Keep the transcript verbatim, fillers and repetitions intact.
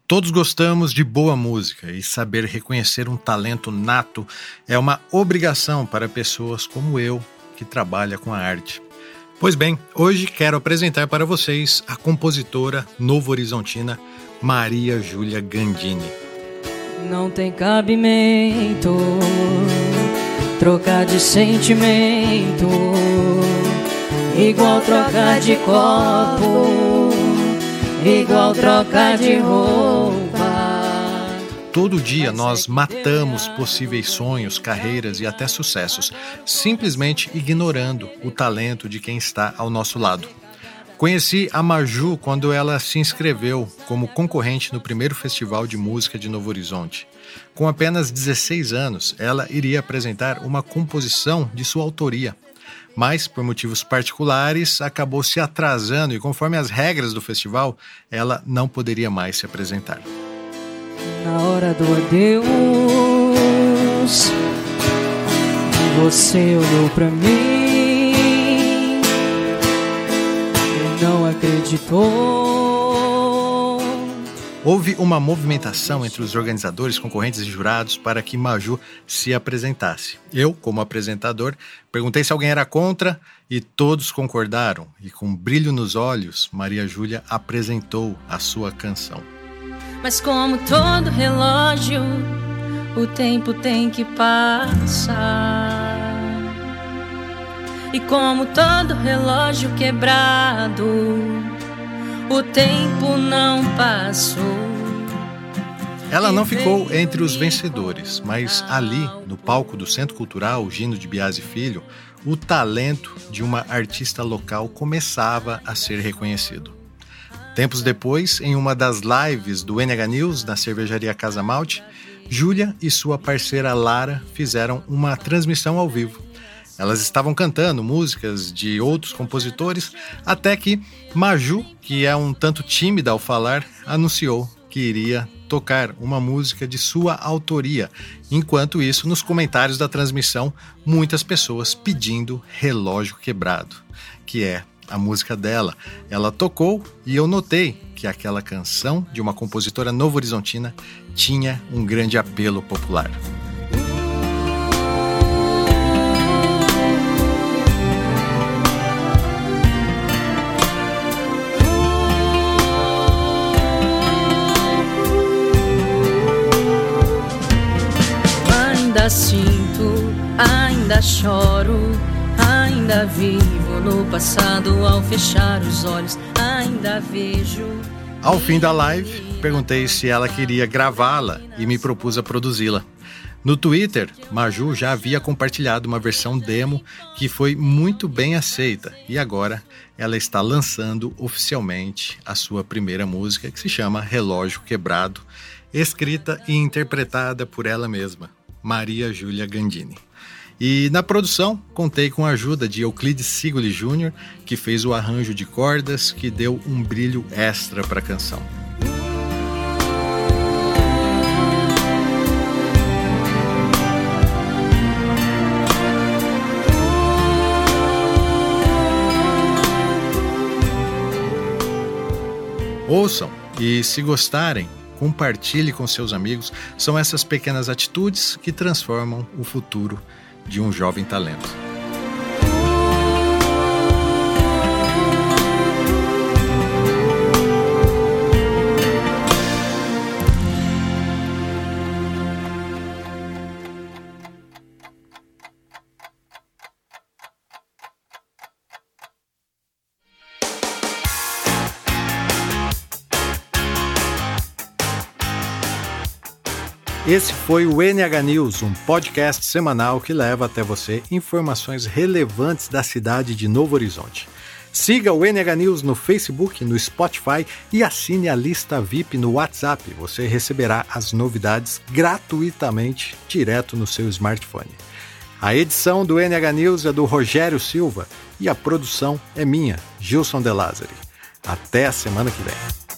Todos gostamos de boa música e saber reconhecer um talento nato é uma obrigação para pessoas como eu, que trabalha com a arte. Pois bem, hoje quero apresentar para vocês a compositora novo-horizontina Maria Júlia Gandini. Não tem cabimento trocar de sentimento, igual trocar de copo, igual trocar de roupa. Todo dia nós matamos possíveis sonhos, carreiras e até sucessos, simplesmente ignorando o talento de quem está ao nosso lado. Conheci a Maju quando ela se inscreveu como concorrente no primeiro Festival de Música de Novo Horizonte. Com apenas dezesseis anos, ela iria apresentar uma composição de sua autoria. Mas, por motivos particulares, acabou se atrasando e, conforme as regras do festival, ela não poderia mais se apresentar. Na hora do adeus, você olhou pra mim e não acreditou. Houve uma movimentação entre os organizadores, concorrentes e jurados para que Maju se apresentasse. Eu, como apresentador, perguntei se alguém era contra e todos concordaram. E com brilho nos olhos, Maria Júlia apresentou a sua canção. Mas como todo relógio, o tempo tem que passar. E como todo relógio quebrado, o tempo não passou. Ela não ficou entre os vencedores, mas ali, no palco do Centro Cultural Gino de Biasi Filho, o talento de uma artista local começava a ser reconhecido. Tempos depois, em uma das lives do N H News, na cervejaria Casa Malte, Júlia e sua parceira Lara fizeram uma transmissão ao vivo. Elas estavam cantando músicas de outros compositores, até que Maju, que é um tanto tímida ao falar, anunciou que iria tocar uma música de sua autoria. Enquanto isso, nos comentários da transmissão, muitas pessoas pedindo Relógio Quebrado, que é a música dela. Ela tocou e eu notei que aquela canção de uma compositora novo-horizontina tinha um grande apelo popular. Ainda sinto, ainda choro, ainda vivo no passado ao fechar os olhos, ainda vejo. Ao fim da live, perguntei se ela queria gravá-la e me propus a produzi-la. No Twitter, Maju já havia compartilhado uma versão demo que foi muito bem aceita e agora ela está lançando oficialmente a sua primeira música, que se chama Relógio Quebrado, escrita e interpretada por ela mesma, Maria Júlia Gandini. E na produção, contei com a ajuda de Euclides Sigoli Júnior, que fez o arranjo de cordas que deu um brilho extra para a canção. Ouçam e, se gostarem, compartilhe com seus amigos. São essas pequenas atitudes que transformam o futuro de um jovem talento. Esse foi o N H News, um podcast semanal que leva até você informações relevantes da cidade de Novo Horizonte. Siga o N H News no Facebook, no Spotify e assine a lista V I P no WhatsApp. Você receberá as novidades gratuitamente direto no seu smartphone. A edição do N H News é do Rogério Silva e a produção é minha, Gilson De Lázari. Até a semana que vem.